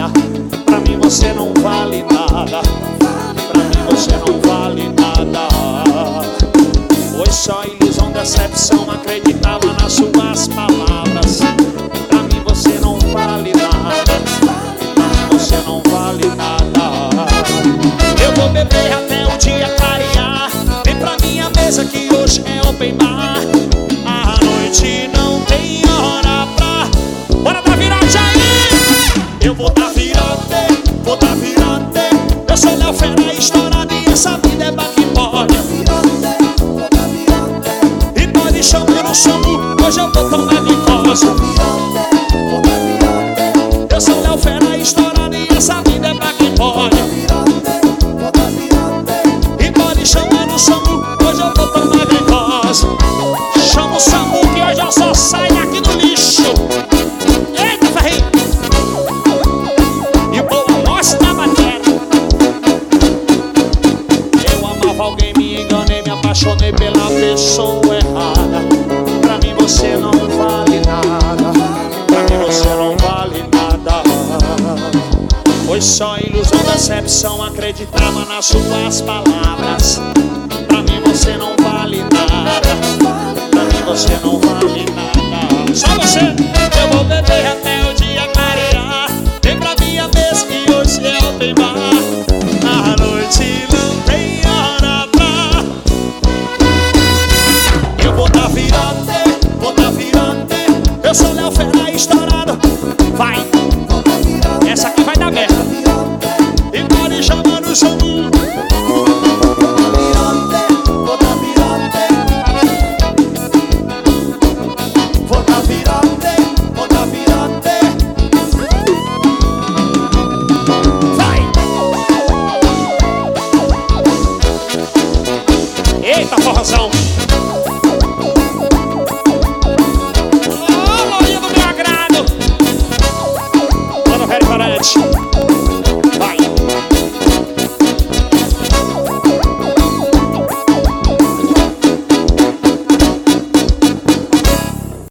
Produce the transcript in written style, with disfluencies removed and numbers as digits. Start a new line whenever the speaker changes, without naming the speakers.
Pra mim você não vale nada. Pra mim você não vale nada. Foi só ilusão, decepção, acreditava nas suas palavras. Pra mim você não vale nada. Pra mim você não vale nada. Eu vou beber até o dia clarear. Vem pra minha mesa que hoje é open bar. A noite não tem hora pra... Bora dar virada aí! Eu vou dar virada, vou dar virada. Eu sou Léo Fera estourado e essa vida é backboard. E pode chamar no chamo, hoje eu vou tomar de costa. Eu sou Léo Fera estourado e essa vida é backboard. E pode chamar no chamo, hoje eu vou tomar de costa. Chama o Samu que hoje eu só saio aqui do lixo. Eita, ferrinho! E boa noite na matéria. Eu amava alguém, me enganei, me apaixonei pela pessoa errada. Pra mim você não vale nada. Pra mim você não vale nada. Foi só ilusão, decepção, acreditava nas suas palavras. Pra mim você não vale nada. Pra mim você não vale nada. Só você. Eu vou beber até o dia clarear. Vem pra minha mesa que hoje é open bar. A noite não tem hora pra... Eu vou dar virada, vou dar virada. Eu sou Léo Fera estourado. Vai. Essa aqui vai dar merda. E pode chamar no som. Eita, forrozão! Ô, lorinha do meu agrado! Mano, velho parante!